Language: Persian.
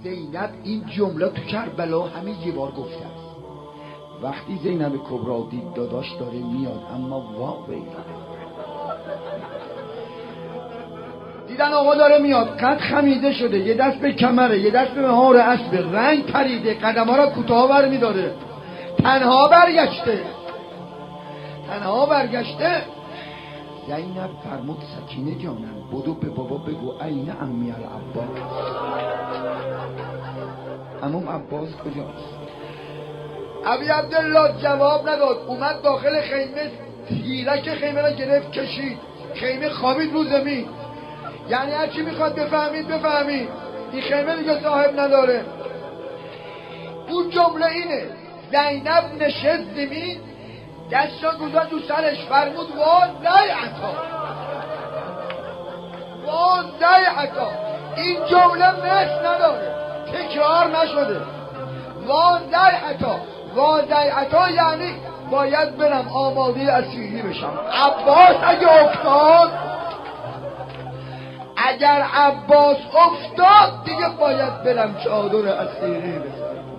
زینب این جمله تو کربلا همین یه بار گفته است. وقتی زینب کبرا دید داداش داره میاد، اما واقعی دیدن آقا داره میاد، قد خمیده شده، یه دست به کمره، یه دست به مهار اسب، رنگ پریده، قدم ها را کوتاه بر میداره، تنها برگشته. زینب فرمود سکینه جانم بدو به بابا بگو عین امی العباس. عموم عباس کجاست؟ ابی عبدالله جواب نداد، اومد داخل خیمه، تیرک خیمه را گرفت کشید، خیمه خوابید رو زمین. یعنی هر چی میخواد بفهمید این خیمه دیگه صاحب نداره. اون جمله اینه، زینب نشست زمین، دستشان گذاشت رو سرش، فرمود وازیعتا. این جمله مثل نداره، تکرار نشده. وازیعتا یعنی باید برم آماده اسیری بشم. عباس اگر عباس افتاد دیگه باید برم چادر اسیری بزنم.